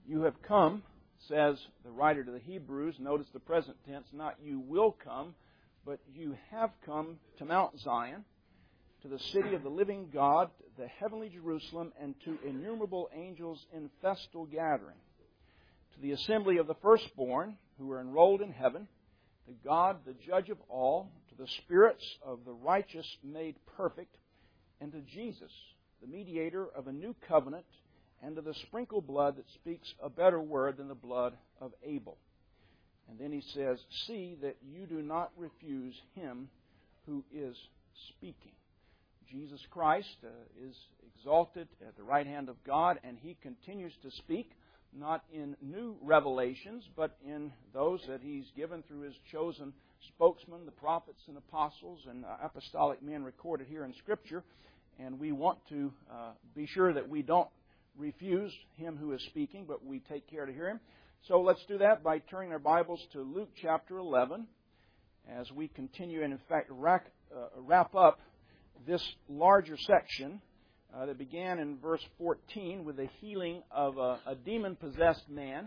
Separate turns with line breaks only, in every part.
You have come, says the writer to the Hebrews. Notice the present tense, not you will come, but you have come to Mount Zion, to the city of the living God, the heavenly Jerusalem, and to innumerable angels in festal gathering, to the assembly of the firstborn who are enrolled in heaven, to God, the judge of all, to the spirits of the righteous made perfect, and to Jesus, the mediator of a new covenant, and to the sprinkled blood that speaks a better word than the blood of Abel. And then he says, see that you do not refuse him who is speaking. Jesus Christ is exalted at the right hand of God, and He continues to speak, not in new revelations, but in those that He's given through His chosen spokesmen, the prophets and apostles and apostolic men recorded here in Scripture. And we want to be sure that we don't refuse Him who is speaking, but we take care to hear Him. So let's do that by turning our Bibles to Luke chapter 11 as we continue and, in fact, wrap up this larger section that began in verse 14 with the healing of a demon-possessed man.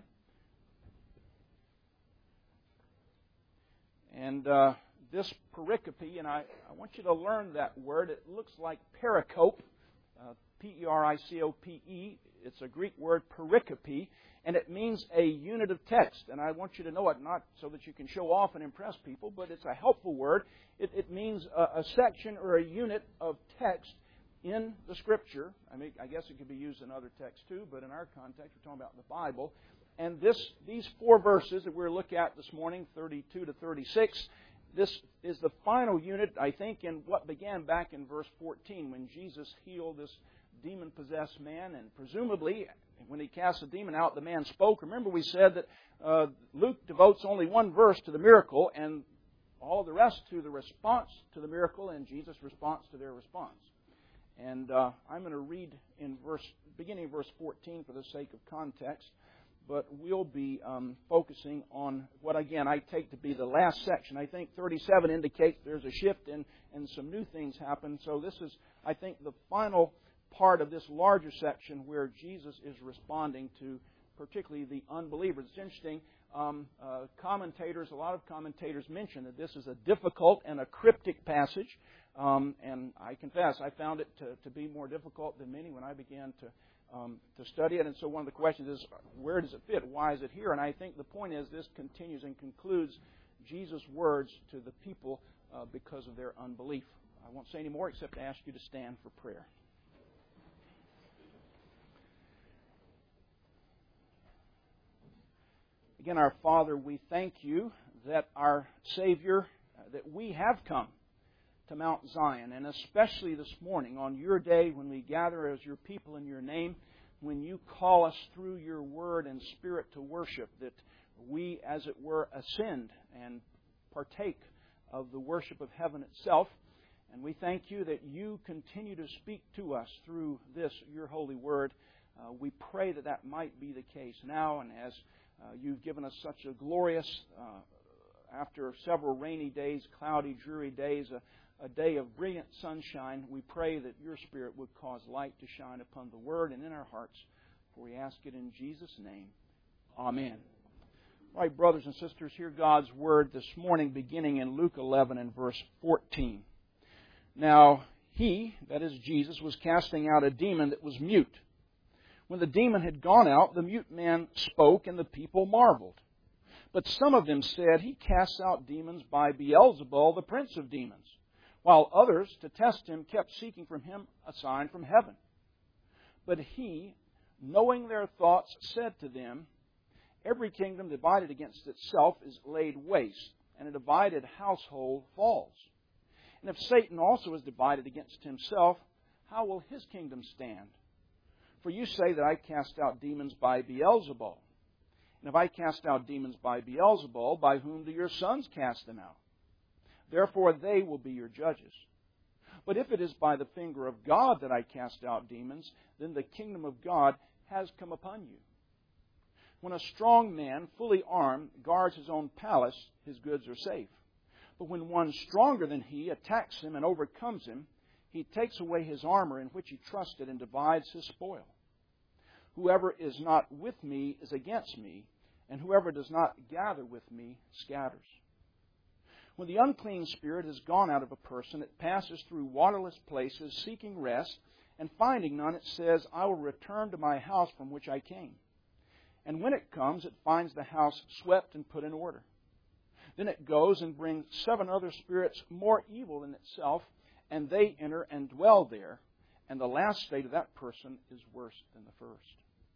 And this pericope, and I want you to learn that word. It looks like pericope, P-E-R-I-C-O-P-E. It's a Greek word, pericope, and it means a unit of text. And I want you to know it, not so that you can show off and impress people, but it's a helpful word. It means a section or a unit of text in the Scripture. I mean, I guess it could be used in other texts too, but in our context, we're talking about the Bible. And these 4 verses that we're looking at this morning, 32 to 36, this is the final unit, I think, in what began back in verse 14 when Jesus healed this demon-possessed man, and presumably when He cast the demon out, the man spoke. Remember, we said that Luke devotes only 1 verse to the miracle and all the rest to the response to the miracle and Jesus' response to their response. And I'm going to read in beginning of verse 14 for the sake of context, but we'll be focusing on what, again, I take to be the last section. I think 37 indicates there's a shift and some new things happen. So this is, I think, the final part of this larger section where Jesus is responding to particularly the unbelievers. It's interesting. A lot of commentators mention that this is a difficult and a cryptic passage. And I confess, I found it to be more difficult than many when I began to study it. And so one of the questions is, where does it fit? Why is it here? And I think the point is this continues and concludes Jesus' words to the people because of their unbelief. I won't say any more except to ask you to stand for prayer. Again, our Father, we thank You that our Savior, that we have come to Mount Zion, and especially this morning on Your day when we gather as Your people in Your name, when You call us through Your Word and Spirit to worship, that we, as it were, ascend and partake of the worship of heaven itself. And we thank You that You continue to speak to us through this, Your holy Word. We pray that that might be the case now, and as You've given us such a glorious, after several rainy days, cloudy, dreary days, a day of brilliant sunshine, we pray that Your Spirit would cause light to shine upon the Word and in our hearts. For we ask it in Jesus' name. Amen. All right, brothers and sisters, hear God's Word this morning beginning in Luke 11 and verse 14. Now, He, that is Jesus, was casting out a demon that was mute. When the demon had gone out, the mute man spoke, and the people marveled. But some of them said, He casts out demons by Beelzebul, the prince of demons. While others, to test Him, kept seeking from Him a sign from heaven. But He, knowing their thoughts, said to them, Every kingdom divided against itself is laid waste, and a divided household falls. And if Satan also is divided against himself, how will his kingdom stand? For you say that I cast out demons by Beelzebul. And if I cast out demons by Beelzebul, by whom do your sons cast them out? Therefore they will be your judges. But if it is by the finger of God that I cast out demons, then the kingdom of God has come upon you. When a strong man, fully armed, guards his own palace, his goods are safe. But when one stronger than he attacks him and overcomes him, he takes away his armor in which he trusted and divides his spoil. Whoever is not with me is against me, and whoever does not gather with me scatters. When the unclean spirit has gone out of a person, it passes through waterless places, seeking rest, and finding none, it says, I will return to my house from which I came. And when it comes, it finds the house swept and put in order. Then it goes and brings 7 other spirits more evil than itself, and they enter and dwell there. And the last state of that person is worse than the first.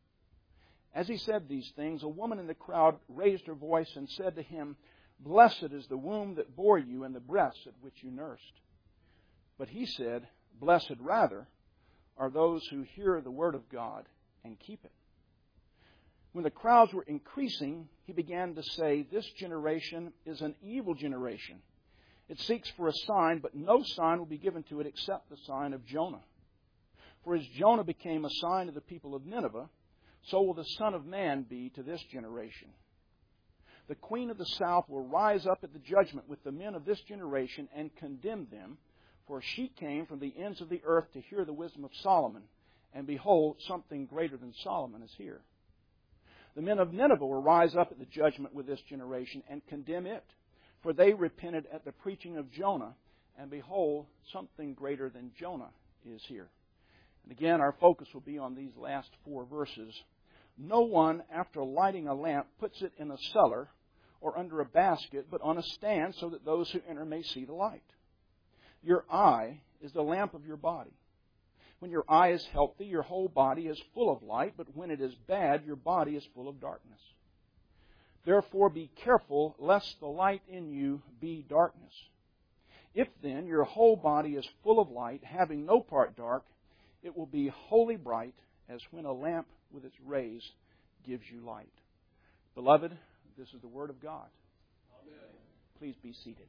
As he said these things, a woman in the crowd raised her voice and said to him, Blessed is the womb that bore you and the breasts at which you nursed. But he said, Blessed rather are those who hear the word of God and keep it. When the crowds were increasing, he began to say, This generation is an evil generation. It seeks for a sign, but no sign will be given to it except the sign of Jonah. For as Jonah became a sign to the people of Nineveh, so will the Son of Man be to this generation. The queen of the south will rise up at the judgment with the men of this generation and condemn them, for she came from the ends of the earth to hear the wisdom of Solomon, and behold, something greater than Solomon is here. The men of Nineveh will rise up at the judgment with this generation and condemn it, for they repented at the preaching of Jonah, and behold, something greater than Jonah is here. And again, our focus will be on these last 4 verses. No one, after lighting a lamp, puts it in a cellar or under a basket, but on a stand so that those who enter may see the light. Your eye is the lamp of your body. When your eye is healthy, your whole body is full of light, but when it is bad, your body is full of darkness. Therefore be careful lest the light in you be darkness. If then your whole body is full of light, having no part dark, it will be wholly bright, as when a lamp with its rays gives you light. Beloved, this is the Word of God. Amen. Please be seated.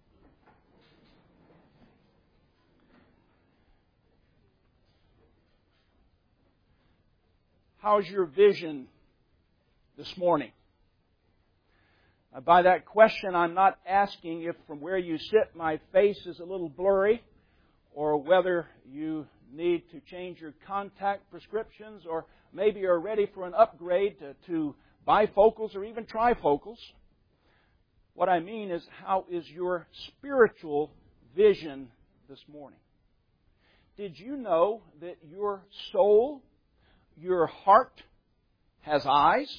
How's your vision this morning? By that question, I'm not asking if from where you sit my face is a little blurry, or whether you need to change your contact prescriptions, or maybe you're ready for an upgrade to bifocals or even trifocals. What I mean is, how is your spiritual vision this morning? Did you know that your soul, your heart, has eyes?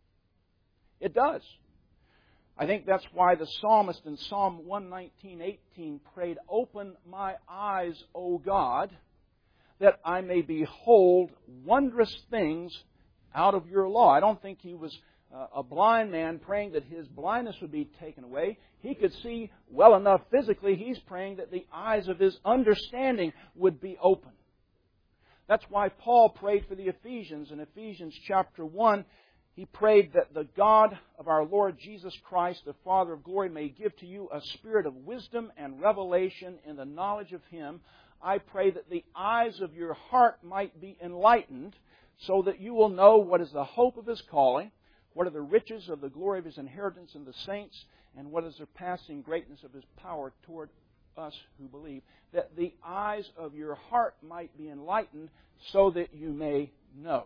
It does. I think that's why the psalmist in Psalm 119:18 prayed, Open my eyes, O God, that I may behold wondrous things out of your law. I don't think he was a blind man praying that his blindness would be taken away. He could see well enough physically. He's praying that the eyes of his understanding would be open. That's why Paul prayed for the Ephesians. In Ephesians chapter 1, he prayed that the God of our Lord Jesus Christ, the Father of glory, may give to you a spirit of wisdom and revelation in the knowledge of Him. I pray that the eyes of your heart might be enlightened, so that you will know what is the hope of His calling, what are the riches of the glory of His inheritance in the saints, and what is the surpassing greatness of His power toward us who believe. That the eyes of your heart might be enlightened, so that you may know.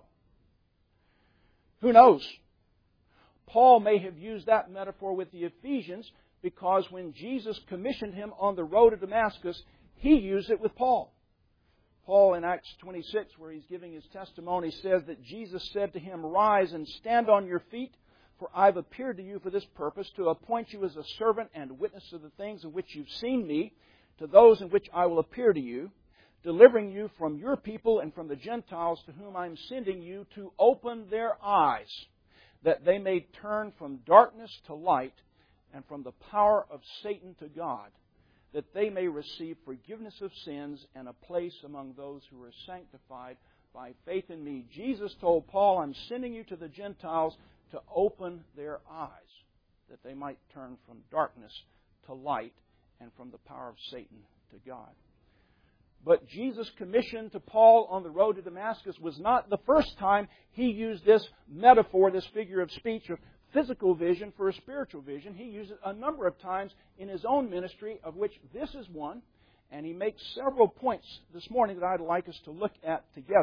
Who knows? Paul may have used that metaphor with the Ephesians, because when Jesus commissioned him on the road to Damascus, he used it with Paul. Paul in Acts 26, where he's giving his testimony, says that Jesus said to him, Rise and stand on your feet, for I've appeared to you for this purpose, to appoint you as a servant and witness of the things in which you've seen me, to those in which I will appear to you, delivering you from your people and from the Gentiles to whom I'm sending you, to open their eyes, that they may turn from darkness to light and from the power of Satan to God, that they may receive forgiveness of sins and a place among those who are sanctified by faith in me. Jesus told Paul, I'm sending you to the Gentiles to open their eyes, that they might turn from darkness to light and from the power of Satan to God. But Jesus' commission to Paul on the road to Damascus was not the first time he used this metaphor, this figure of speech of physical vision for a spiritual vision. He used it a number of times in his own ministry, of which this is one. And he makes several points this morning that I'd like us to look at together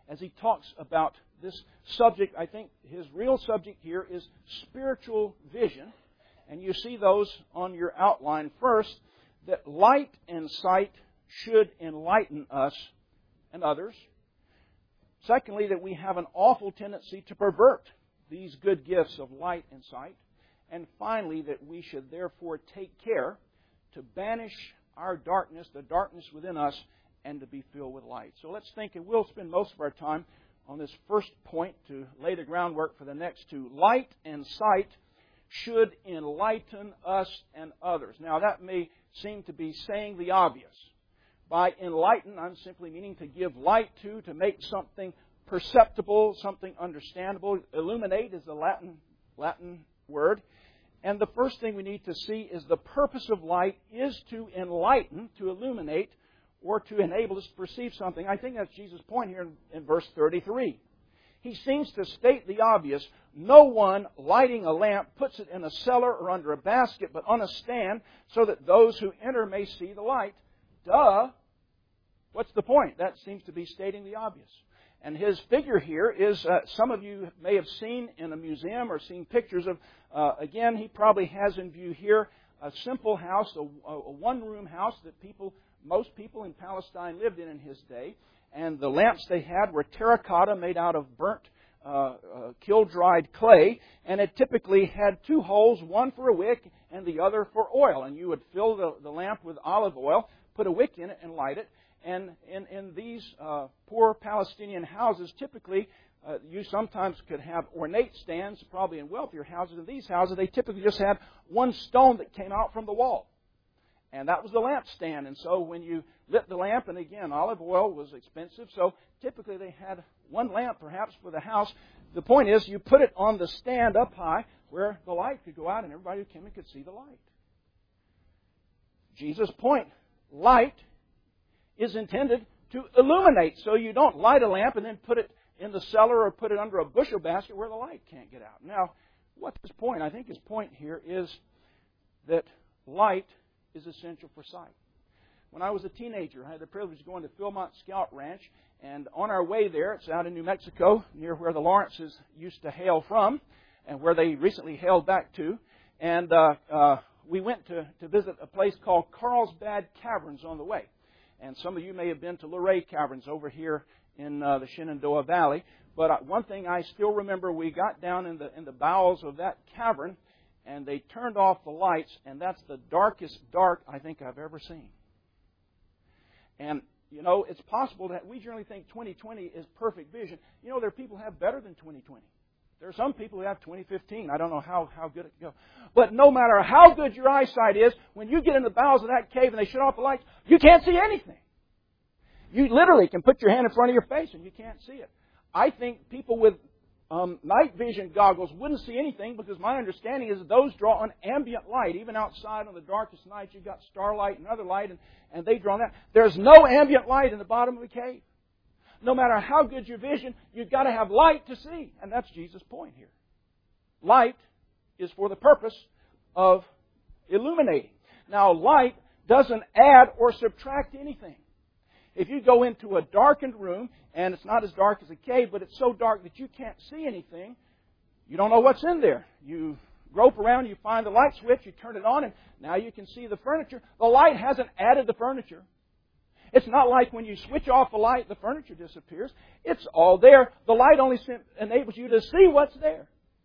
as he talks about this subject. I think his real subject here is spiritual vision. And you see those on your outline. First, that light and sight should enlighten us and others. Secondly, that we have an awful tendency to pervert these good gifts of light and sight. And finally, that we should therefore take care to banish our darkness, the darkness within us, and to be filled with light. So let's think, and we'll spend most of our time on this first point to lay the groundwork for the next two. Light and sight should enlighten us and others. Now, that may seem to be saying the obvious. By enlighten, I'm simply meaning to give light to make something perceptible, something understandable. Illuminate is the Latin word. And the first thing we need to see is the purpose of light is to enlighten, to illuminate, or to enable us to perceive something. I think that's Jesus' point here in verse 33. He seems to state the obvious. No one lighting a lamp puts it in a cellar or under a basket, but on a stand, so that those who enter may see the light. Duh! What's the point? That seems to be stating the obvious. And his figure here is, some of you may have seen in a museum or seen pictures of, again, he probably has in view here a simple house, a one-room house that most people in Palestine lived in his day. And the lamps they had were terracotta made out of burnt, kiln-dried clay. And it typically had two holes, one for a wick and the other for oil. And you would fill the lamp with olive oil, put a wick in it, and light it. And in these poor Palestinian houses, typically, you sometimes could have ornate stands, probably in wealthier houses. In these houses, they typically just had one stone that came out from the wall. And that was the lamp stand. And so when you lit the lamp, and again, olive oil was expensive, so typically they had one lamp perhaps for the house. The point is, you put it on the stand up high where the light could go out and everybody who came in could see the light. Jesus' point, light is intended to illuminate. So you don't light a lamp and then put it in the cellar or put it under a bushel basket where the light can't get out. Now, what's his point? I think his point here is that light is essential for sight. When I was a teenager, I had the privilege of going to Philmont Scout Ranch, and on our way there, it's out in New Mexico, near where the Lawrences used to hail from, and where they recently hailed back to, and we went to visit a place called Carlsbad Caverns on the way. And some of you may have been to Luray Caverns over here in the Shenandoah Valley. But one thing I still remember, we got down in the bowels of that cavern, and they turned off the lights, and that's the darkest dark I think I've ever seen. And, you know, it's possible that we generally think 2020 is perfect vision. You know, there are people who have better than 2020. There are some people who have 2015. I don't know how good it can go. But no matter how good your eyesight is, when you get in the bowels of that cave and they shut off the lights, you can't see anything. You literally can put your hand in front of your face and you can't see it. I think people with night vision goggles wouldn't see anything, because my understanding is that those draw on ambient light. Even outside on the darkest nights, you've got starlight and other light, and they draw on that. There's no ambient light in the bottom of the cave. No matter how good your vision, you've got to have light to see. And that's Jesus' point here. Light is for the purpose of illuminating. Now, light doesn't add or subtract anything. If you go into a darkened room, and it's not as dark as a cave, but it's so dark that you can't see anything, you don't know what's in there. You grope around, you find the light switch, you turn it on, and now you can see the furniture. The light hasn't added the furniture. It's not like when you switch off the light, the furniture disappears. It's all there. The light only enables you to see what's there.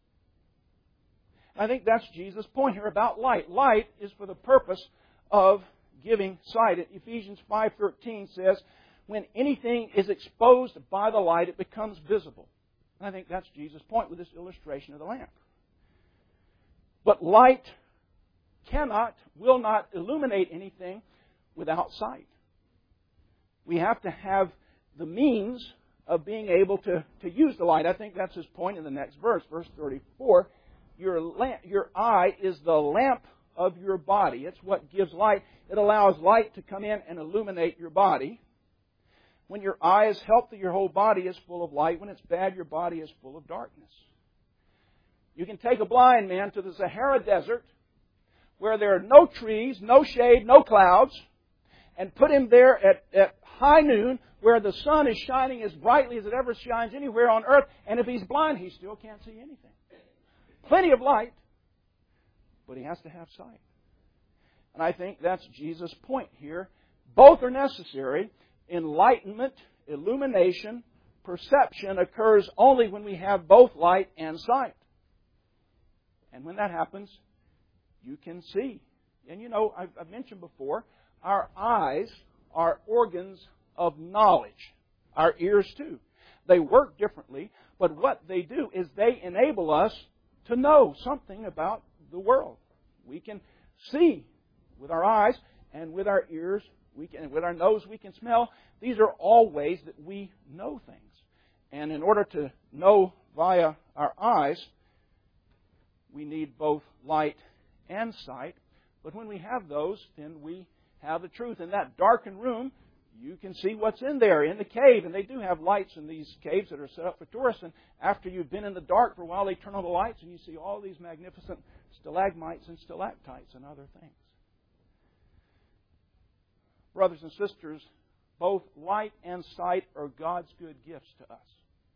I think that's Jesus' point here about light. Light is for the purpose of giving sight. Ephesians 5:13 says, when anything is exposed by the light, it becomes visible. And I think that's Jesus' point with this illustration of the lamp. But light will not illuminate anything without sight. We have to have the means of being able to use the light. I think that's his point in the next verse, verse 34. Your eye is the lamp of your body. It's what gives light. It allows light to come in and illuminate your body. When your eye is healthy, your whole body is full of light. When it's bad, your body is full of darkness. You can take a blind man to the Sahara Desert, where there are no trees, no shade, no clouds, and put him there at high noon where the sun is shining as brightly as it ever shines anywhere on earth, and if he's blind, he still can't see anything. Plenty of light, but he has to have sight. And I think that's Jesus' point here. Both are necessary. Enlightenment, illumination, perception occurs only when we have both light and sight. And when that happens, you can see. And you know, I've mentioned before, our eyes are organs of knowledge. Our ears too. They work differently, but what they do is they enable us to know something about the world. We can see with our eyes, and with our ears, with our nose we can smell. These are all ways that we know things. And in order to know via our eyes, we need both light and sight. But when we have those, then we have the truth. In that darkened room, you can see what's in there, in the cave. And they do have lights in these caves that are set up for tourists. And after you've been in the dark for a while, they turn on the lights and you see all these magnificent stalagmites and stalactites and other things. Brothers and sisters, both light and sight are God's good gifts to us.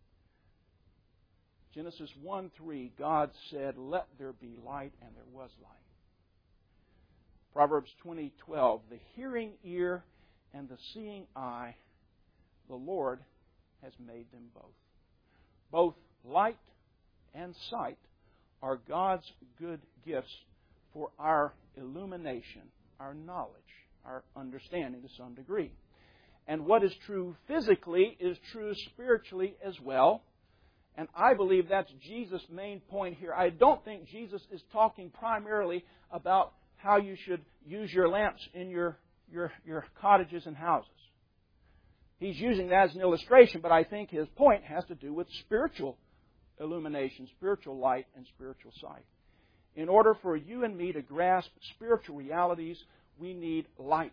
Genesis 1:3, God said, "Let there be light," and there was light. Proverbs 20:12, "The hearing ear and the seeing eye, the Lord has made them both." Both light and sight are God's good gifts for our illumination, our knowledge, our understanding to some degree. And what is true physically is true spiritually as well. And I believe that's Jesus' main point here. I don't think Jesus is talking primarily about how you should use your lamps in your cottages and houses. He's using that as an illustration, but I think his point has to do with spiritual illumination, spiritual light, and spiritual sight. In order for you and me to grasp spiritual realities, we need light.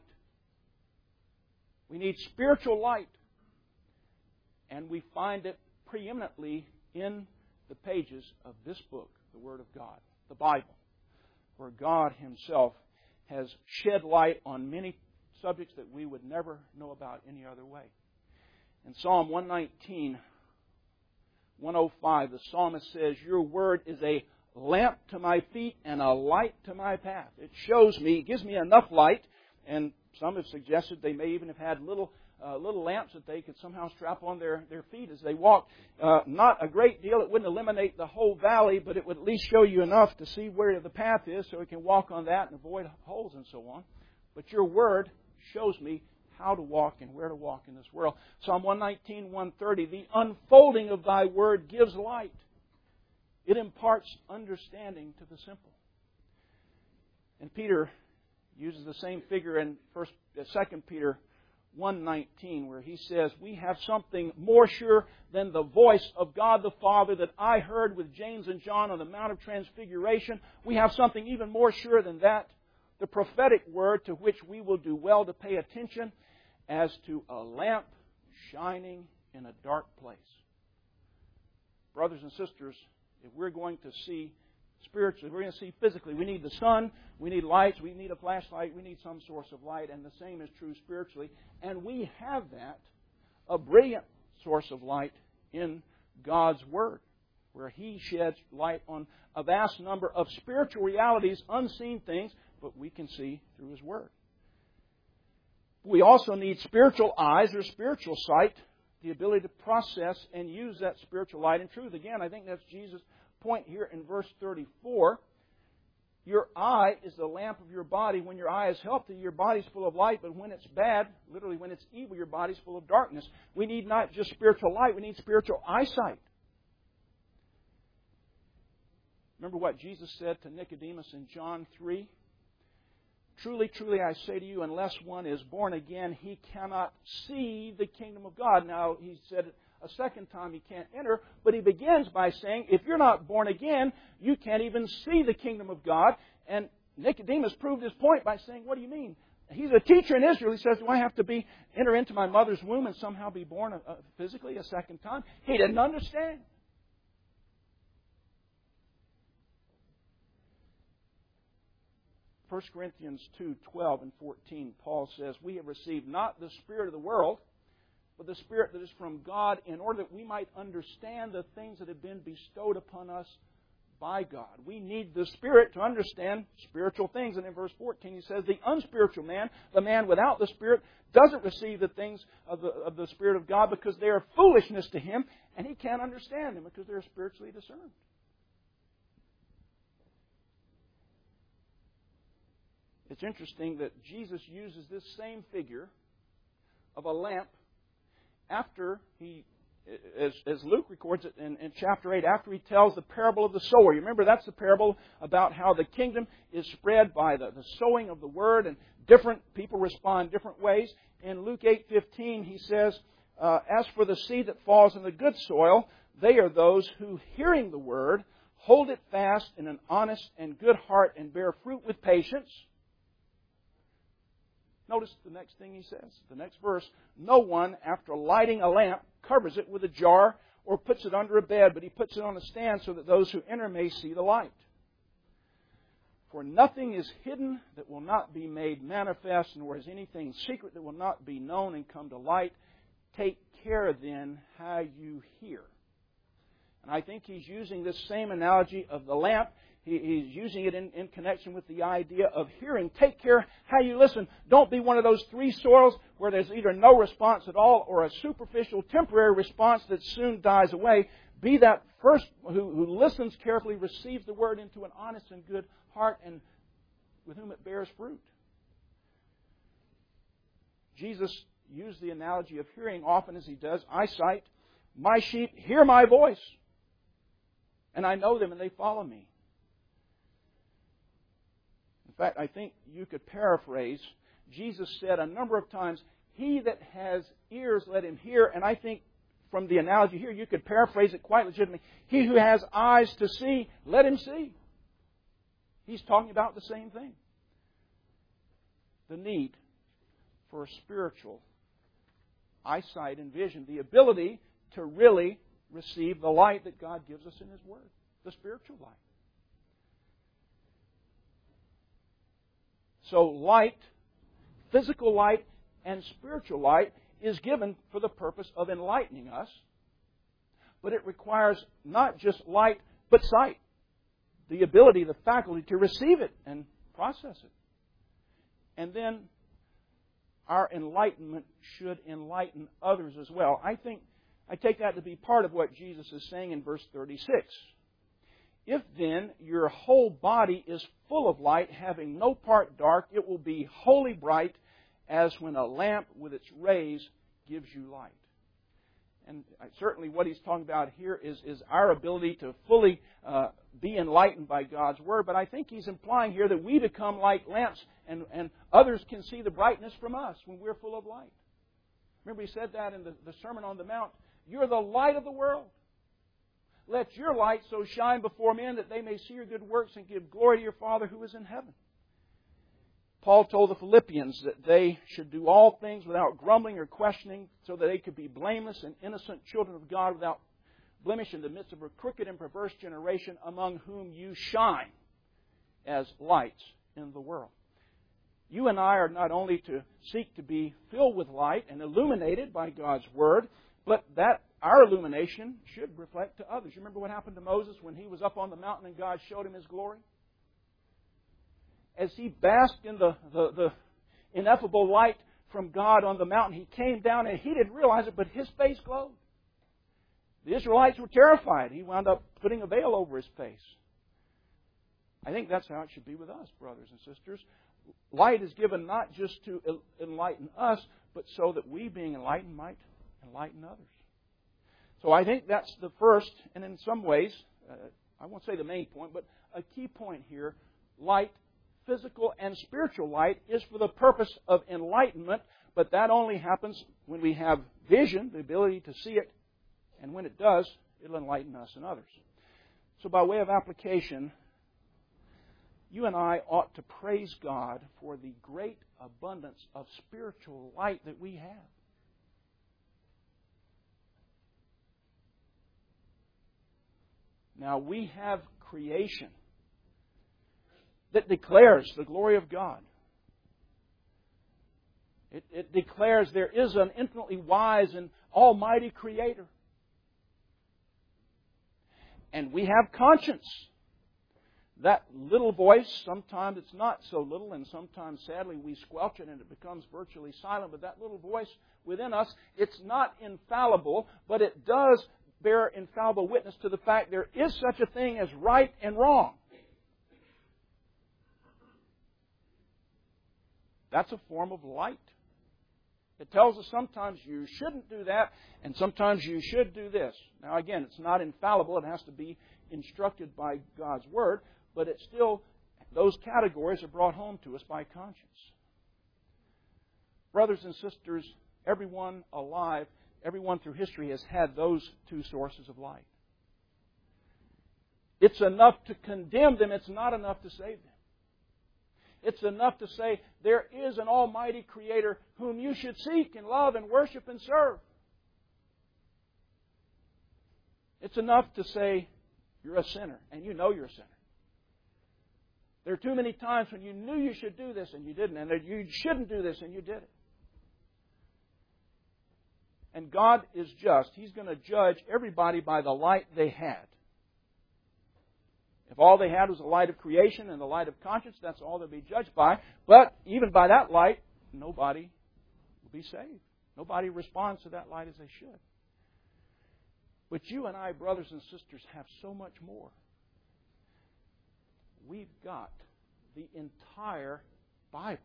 We need spiritual light. And we find it preeminently in the pages of this book, the Word of God, the Bible, where God Himself has shed light on many subjects that we would never know about any other way. In Psalm 119, 105, the psalmist says, "Your word is a lamp to my feet and a light to my path." It shows me, it gives me enough light, and some have suggested they may even have had little lamps that they could somehow strap on their feet as they walk. Not a great deal. It wouldn't eliminate the whole valley, but it would at least show you enough to see where the path is so we can walk on that and avoid holes and so on. But your word shows me how to walk and where to walk in this world. Psalm 119, 130, "The unfolding of thy word gives light. It imparts understanding to the simple." And Peter uses the same figure in 2 Peter 1:19, where he says, "We have something more sure than the voice of God the Father that I heard with James and John on the Mount of Transfiguration. We have something even more sure than that, the prophetic word to which we will do well to pay attention as to a lamp shining in a dark place." Brothers and sisters, if we're going to see spiritually, we're going to see physically, we need the sun, we need lights, we need a flashlight, we need some source of light, and the same is true spiritually. And we have that, a brilliant source of light in God's Word, where He sheds light on a vast number of spiritual realities, unseen things, but we can see through His Word. We also need spiritual eyes or spiritual sight, the ability to process and use that spiritual light and truth. Again, I think that's Jesus' point here in verse 34. Your eye is the lamp of your body. When your eye is healthy, your body's full of light. But when it's bad, literally when it's evil, your body's full of darkness. We need not just spiritual light, we need spiritual eyesight. Remember what Jesus said to Nicodemus in John 3? "Truly, truly, I say to you, unless one is born again, he cannot see the kingdom of God." Now, he said a second time he can't enter, but he begins by saying, if you're not born again, you can't even see the kingdom of God. And Nicodemus proved his point by saying, "What do you mean?" He's a teacher in Israel. He says, "Do I have to enter into my mother's womb and somehow be born physically a second time?" He didn't understand. 1 Corinthians 2:12 and 14, Paul says, "We have received not the spirit of the world, but the Spirit that is from God, in order that we might understand the things that have been bestowed upon us by God. We need the Spirit to understand spiritual things. And in verse 14 he says, the unspiritual man, the man without the Spirit, doesn't receive the things of the Spirit of God because they are foolishness to him, and he can't understand them because they're spiritually discerned. It's interesting that Jesus uses this same figure of a lamp after he, as Luke records it in chapter 8, after he tells the parable of the sower. You remember that's the parable about how the kingdom is spread by the sowing of the word, and different people respond different ways. In Luke 8:15 he says, as for the seed that falls in the good soil, they are those who, hearing the word, hold it fast in an honest and good heart and bear fruit with patience. Notice the next thing he says, the next verse. No one, after lighting a lamp, covers it with a jar or puts it under a bed, but he puts it on a stand so that those who enter may see the light. For nothing is hidden that will not be made manifest, nor is anything secret that will not be known and come to light. Take care then how you hear. And I think he's using this same analogy of the lamp. He's using it in connection with the idea of hearing. Take care how you listen. Don't be one of those three soils where there's either no response at all or a superficial, temporary response that soon dies away. Be that first who listens carefully, receives the word into an honest and good heart, and with whom it bears fruit. Jesus used the analogy of hearing often as he does eyesight. My sheep hear my voice, and I know them and they follow me. In fact, I think you could paraphrase. Jesus said a number of times, he that has ears, let him hear. And I think from the analogy here, you could paraphrase it quite legitimately. He who has eyes to see, let him see. He's talking about the same thing. The need for spiritual eyesight and vision. The ability to really receive the light that God gives us in His Word. The spiritual light. So light, physical light, and spiritual light is given for the purpose of enlightening us. But it requires not just light, but sight. The ability, the faculty to receive it and process it. And then our enlightenment should enlighten others as well. I take that to be part of what Jesus is saying in verse 36. If then your whole body is full of light, having no part dark, it will be wholly bright, as when a lamp with its rays gives you light. And certainly what he's talking about here is our ability to fully be enlightened by God's Word. But I think he's implying here that we become like lamps, and others can see the brightness from us when we're full of light. Remember he said that in the Sermon on the Mount. You're the light of the world. Let your light so shine before men that they may see your good works and give glory to your Father who is in heaven. Paul told the Philippians that they should do all things without grumbling or questioning, so that they could be blameless and innocent children of God without blemish in the midst of a crooked and perverse generation, among whom you shine as lights in the world. You and I are not only to seek to be filled with light and illuminated by God's Word, but that our illumination should reflect to others. You remember what happened to Moses when he was up on the mountain and God showed him His glory? As he basked in the ineffable light from God on the mountain, he came down and he didn't realize it, but his face glowed. The Israelites were terrified. He wound up putting a veil over his face. I think that's how it should be with us, brothers and sisters. Light is given not just to enlighten us, but so that we, being enlightened, might enlighten others. So I think that's the first, and in some ways, I won't say the main point, but a key point here. Light, physical and spiritual light, is for the purpose of enlightenment, but that only happens when we have vision, the ability to see it, and when it does, it'll enlighten us and others. So by way of application, you and I ought to praise God for the great abundance of spiritual light that we have. Now, we have creation that declares the glory of God. It declares there is an infinitely wise and almighty Creator. And we have conscience. That little voice, sometimes it's not so little, and sometimes, sadly, we squelch it and it becomes virtually silent. But that little voice within us, it's not infallible, but it does bear infallible witness to the fact there is such a thing as right and wrong. That's a form of light. It tells us sometimes you shouldn't do that, and sometimes you should do this. Now, again, it's not infallible. It has to be instructed by God's Word, but it's still, those categories are brought home to us by conscience. Brothers and sisters, everyone alive, everyone through history has had those two sources of light. It's enough to condemn them. It's not enough to save them. It's enough to say there is an almighty Creator whom you should seek and love and worship and serve. It's enough to say you're a sinner and you know you're a sinner. There are too many times when you knew you should do this and you didn't, and that you shouldn't do this and you did it. And God is just. He's going to judge everybody by the light they had. If all they had was the light of creation and the light of conscience, that's all they'll be judged by. But even by that light, nobody will be saved. Nobody responds to that light as they should. But you and I, brothers and sisters, have so much more. We've got the entire Bible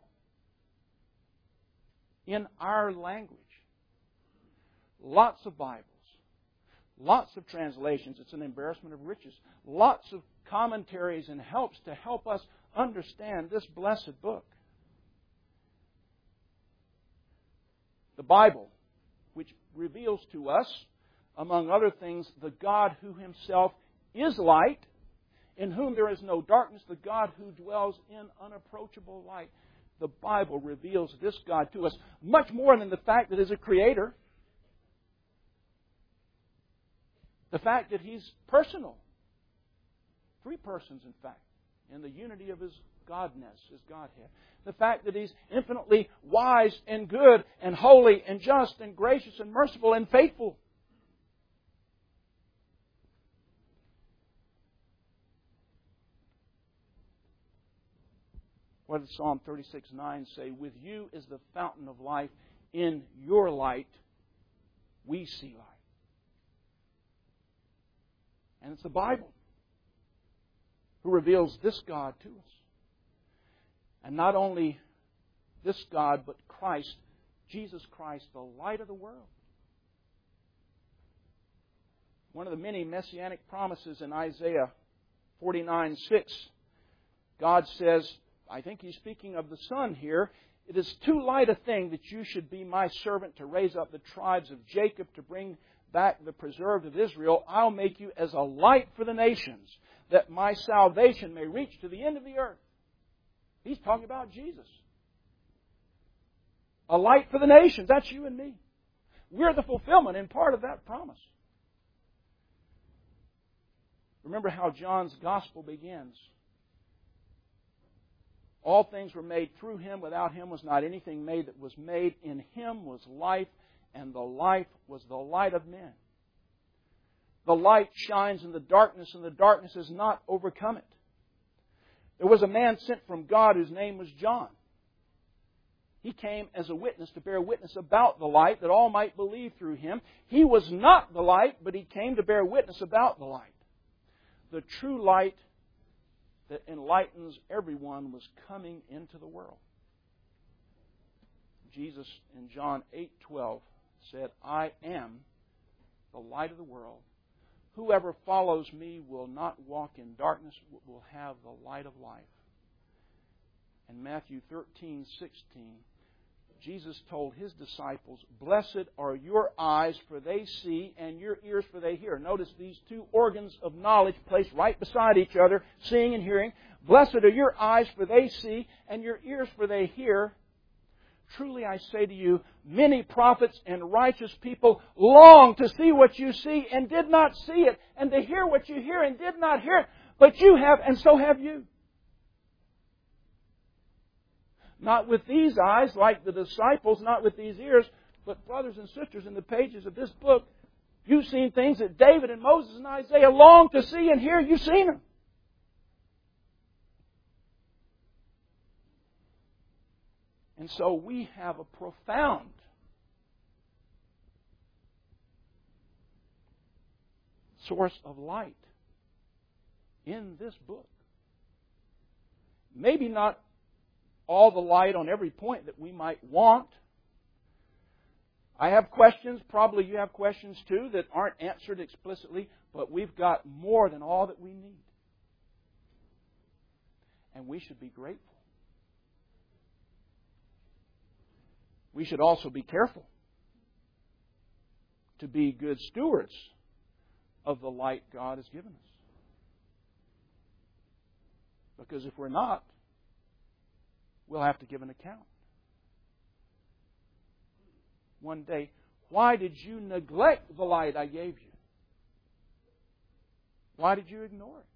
in our language. Lots of Bibles. Lots of translations. It's an embarrassment of riches. Lots of commentaries and helps to help us understand this blessed book. The Bible, which reveals to us, among other things, the God who Himself is light, in whom there is no darkness, the God who dwells in unapproachable light. The Bible reveals this God to us much more than the fact that He's a Creator. The fact that He's personal. 3 persons, in fact, in the unity of His Godness, His Godhead. The fact that He's infinitely wise and good and holy and just and gracious and merciful and faithful. What does Psalm 36:9 say? With you is the fountain of life. In your light we see light. And it's the Bible who reveals this God to us. And not only this God, but Christ, Jesus Christ, the light of the world. One of the many messianic promises in Isaiah 49:6, God says, I think He's speaking of the Son here, it is too light a thing that you should be my servant to raise up the tribes of Jacob, to bring back the preserved of Israel. I'll make you as a light for the nations, that my salvation may reach to the end of the earth. He's talking about Jesus. A light for the nations. That's you and me. We're the fulfillment in part of that promise. Remember how John's Gospel begins. All things were made through Him. Without Him was not anything made that was made. In Him was life, and the life was the light of men. The light shines in the darkness, and the darkness has not overcome it. There was a man sent from God whose name was John. He came as a witness to bear witness about the light, that all might believe through him. He was not the light, but he came to bear witness about the light. The true light that enlightens everyone was coming into the world. Jesus in John 8:12 said, I am the light of the world. Whoever follows me will not walk in darkness, but will have the light of life. In Matthew 13:16, Jesus told His disciples, Blessed are your eyes, for they see, and your ears, for they hear. Notice these 2 organs of knowledge placed right beside each other, seeing and hearing. Blessed are your eyes, for they see, and your ears, for they hear. Truly I say to you, many prophets and righteous people long to see what you see and did not see it, and to hear what you hear and did not hear it. But you have, and so have you. not with these eyes like the disciples, not with these ears, but brothers and sisters, in the pages of this book, you've seen things that David and Moses and Isaiah longed to see and hear. You've seen them. And so we have a profound source of light in this book. Maybe not all the light on every point that we might want. I have questions, probably you have questions too, that aren't answered explicitly, but we've got more than all that we need. And we should be grateful. We should also be careful to be good stewards of the light God has given us. Because if we're not, we'll have to give an account. One day, why did you neglect the light I gave you? Why did you ignore it?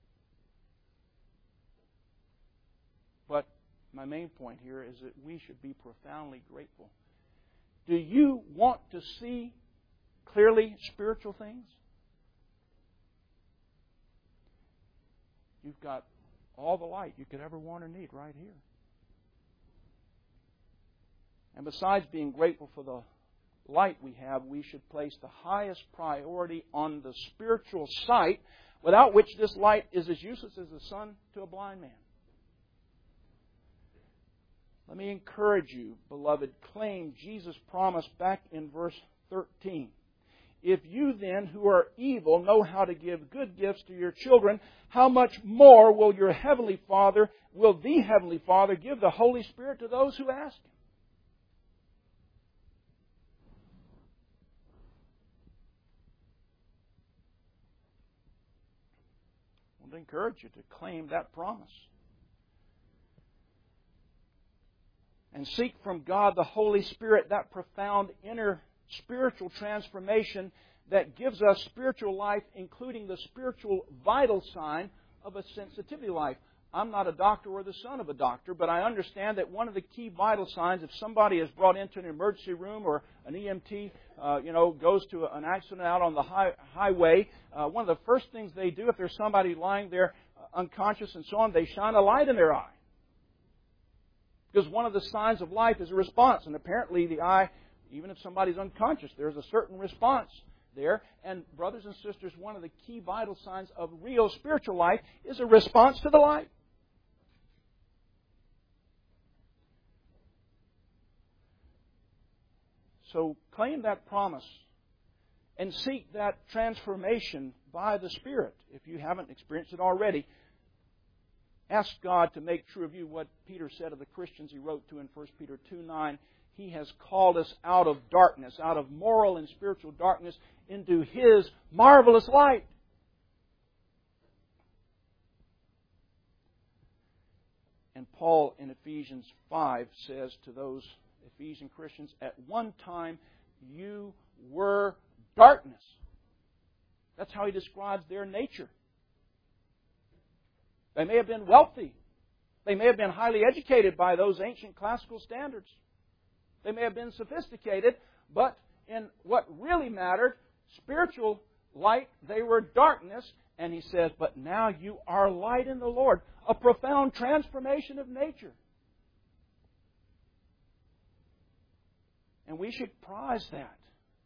But my main point here is that we should be profoundly grateful. Do you want to see clearly spiritual things? You've got all the light you could ever want or need right here. And besides being grateful for the light we have, we should place the highest priority on the spiritual sight, without which this light is as useless as the sun to a blind man. Let me encourage you, beloved, claim Jesus' promise back in verse 13. If you then, who are evil, know how to give good gifts to your children, how much more will the Heavenly Father give the Holy Spirit to those who ask Him? I want to encourage you to claim that promise. And seek from God the Holy Spirit that profound inner spiritual transformation that gives us spiritual life, including the spiritual vital sign of a sensitivity life. I'm not a doctor or the son of a doctor, but I understand that one of the key vital signs, if somebody is brought into an emergency room or an EMT, goes to an accident out on the highway, one of the first things they do, if there's somebody lying there unconscious and so on, they shine a light in their eye. Because one of the signs of life is a response. And apparently the eye, even if somebody's unconscious, there's a certain response there. And brothers and sisters, one of the key vital signs of real spiritual life is a response to the light. So claim that promise and seek that transformation by the Spirit if you haven't experienced it already. Ask God to make true of you what Peter said of the Christians he wrote to in 1 Peter 2:9. He has called us out of darkness, out of moral and spiritual darkness, into His marvelous light. And Paul in Ephesians 5 says to those Ephesian Christians, at one time you were darkness. That's how he describes their nature. They may have been wealthy. They may have been highly educated by those ancient classical standards. They may have been sophisticated, but in what really mattered, spiritual light, they were darkness. And he says, but now you are light in the Lord. A profound transformation of nature. And we should prize that.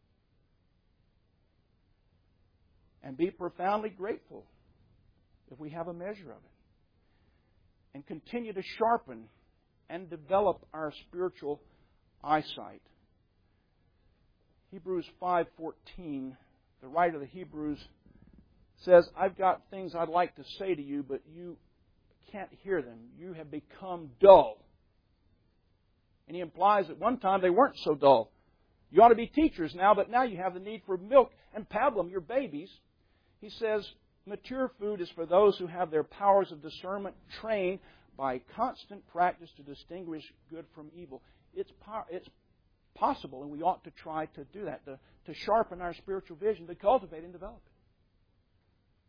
And be profoundly grateful if we have a measure of it. And continue to sharpen and develop our spiritual eyesight. Hebrews 5:14, the writer of the Hebrews says, I've got things I'd like to say to you, but you can't hear them. You have become dull. And he implies at one time they weren't so dull. You ought to be teachers now, but now you have the need for milk and pablum, your babies. He says, mature food is for those who have their powers of discernment trained by constant practice to distinguish good from evil. It's possible, and we ought to try to do that, to sharpen our spiritual vision, to cultivate and develop it.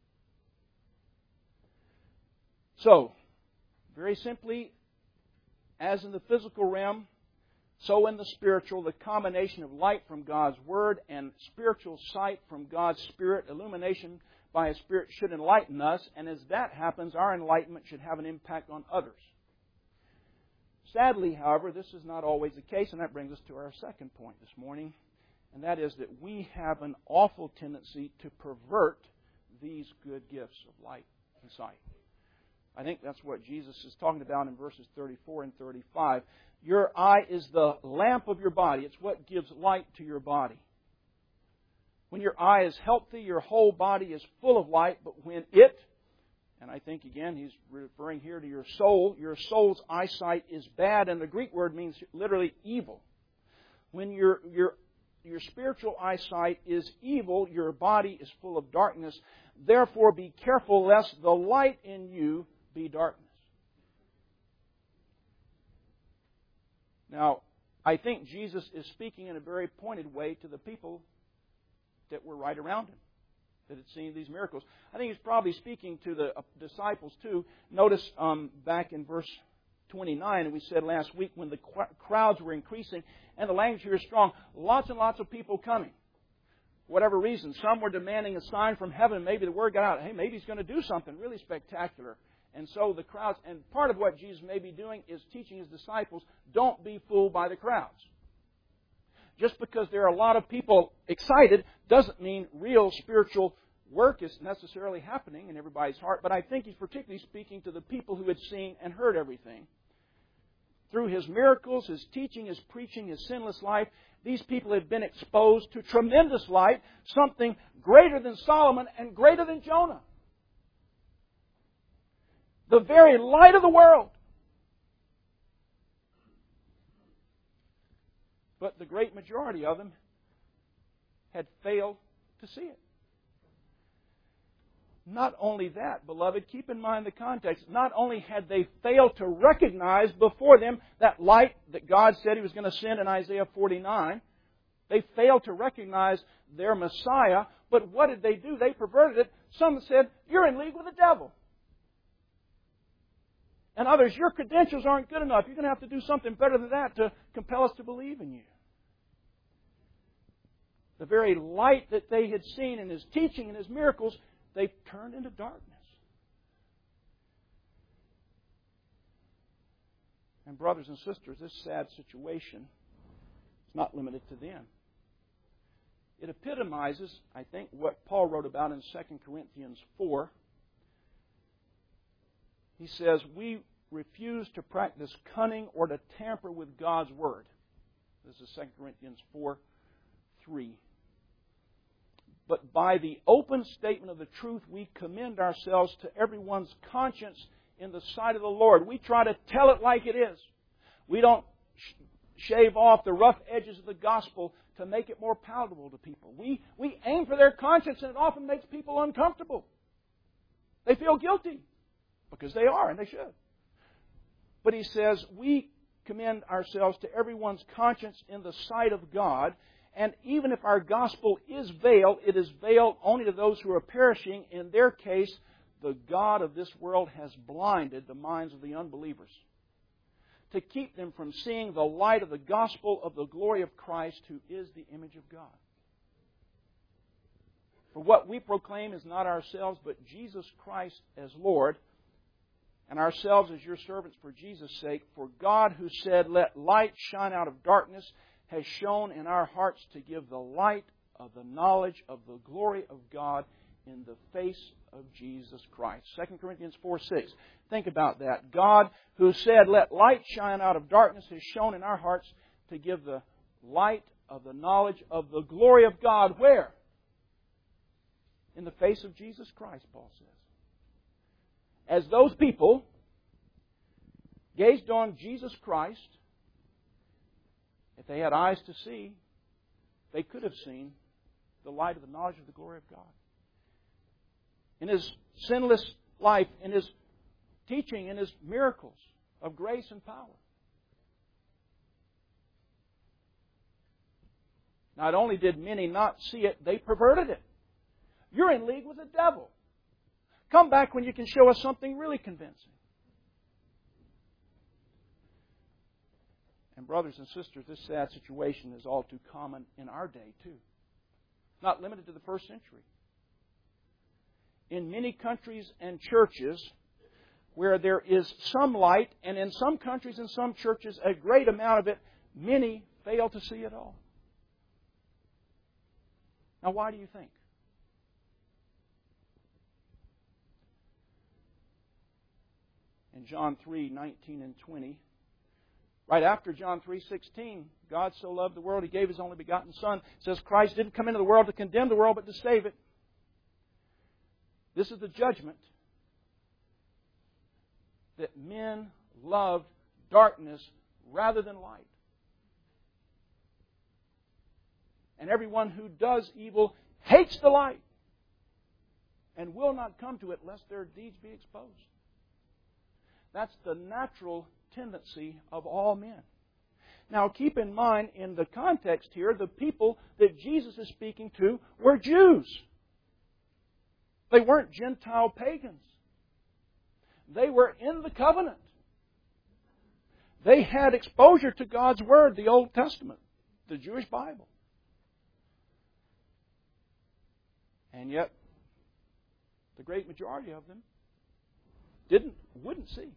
So, very simply, as in the physical realm, so in the spiritual, the combination of light from God's Word and spiritual sight from God's Spirit, illumination by His Spirit, should enlighten us. And as that happens, our enlightenment should have an impact on others. Sadly, however, this is not always the case, and that brings us to our second point this morning, and that is that we have an awful tendency to pervert these good gifts of light and sight. I think that's what Jesus is talking about in verses 34 and 35. Your eye is the lamp of your body. It's what gives light to your body. When your eye is healthy, your whole body is full of light, but when it, and I think again he's referring here to your soul's eyesight is bad, and the Greek word means literally evil. When your spiritual eyesight is evil, your body is full of darkness. Therefore be careful lest the light in you be darkness. Now, I think Jesus is speaking in a very pointed way to the people that were right around Him, that had seen these miracles. I think He's probably speaking to the disciples too. Notice back in verse 29, and we said last week, when the crowds were increasing, and the language here is strong, lots and lots of people coming. For whatever reason, some were demanding a sign from heaven. Maybe the word got out, hey, maybe He's going to do something really spectacular. And so the crowds, and part of what Jesus may be doing is teaching His disciples, don't be fooled by the crowds. Just because there are a lot of people excited doesn't mean real spiritual work is necessarily happening in everybody's heart. But I think He's particularly speaking to the people who had seen and heard everything. Through His miracles, His teaching, His preaching, His sinless life, these people had been exposed to tremendous light, something greater than Solomon and greater than Jonah. The very light of the world. But the great majority of them had failed to see it. Not only that, beloved, keep in mind the context. Not only had they failed to recognize before them that light that God said He was going to send in Isaiah 49, they failed to recognize their Messiah, but what did they do? They perverted it. Some said, you're in league with the devil. And others, your credentials aren't good enough. You're going to have to do something better than that to compel us to believe in you. The very light that they had seen in His teaching and His miracles, they turned into darkness. And brothers and sisters, this sad situation is not limited to them. It epitomizes, I think, what Paul wrote about in 2 Corinthians 4. He says, we refuse to practice cunning or to tamper with God's Word. This is 2 Corinthians 4:3. But by the open statement of the truth, we commend ourselves to everyone's conscience in the sight of the Lord. We try to tell it like it is. We don't shave off the rough edges of the gospel to make it more palatable to people. We aim for their conscience, and it often makes people uncomfortable. They feel guilty. Because they are, and they should. But he says, we commend ourselves to everyone's conscience in the sight of God. And even if our gospel is veiled, it is veiled only to those who are perishing. In their case, the God of this world has blinded the minds of the unbelievers to keep them from seeing the light of the gospel of the glory of Christ, who is the image of God. For what we proclaim is not ourselves, but Jesus Christ as Lord, and ourselves as your servants for Jesus' sake. For God, who said, let light shine out of darkness, has shone in our hearts to give the light of the knowledge of the glory of God in the face of Jesus Christ. 2 Corinthians 4:6. Think about that. God, who said, let light shine out of darkness, has shone in our hearts to give the light of the knowledge of the glory of God. Where? In the face of Jesus Christ, Paul says. As those people gazed on Jesus Christ, if they had eyes to see, they could have seen the light of the knowledge of the glory of God. In His sinless life, in His teaching, in His miracles of grace and power. Not only did many not see it, they perverted it. You're in league with the devil. Come back when you can show us something really convincing. And brothers and sisters, this sad situation is all too common in our day, too. Not limited to the first century. In many countries and churches where there is some light, and in some countries and some churches a great amount of it, many fail to see it all. Now, why do you think? In John 3:19 and 20, right after John 3:16, God so loved the world, He gave His only begotten Son. It says Christ didn't come into the world to condemn the world, but to save it. This is the judgment. That men loved darkness rather than light. And everyone who does evil hates the light and will not come to it lest their deeds be exposed. That's the natural tendency of all men. Now keep in mind, in the context here, the people that Jesus is speaking to were Jews. They weren't Gentile pagans. They were in the covenant. They had exposure to God's Word, the Old Testament, the Jewish Bible. And yet, the great majority of them wouldn't see.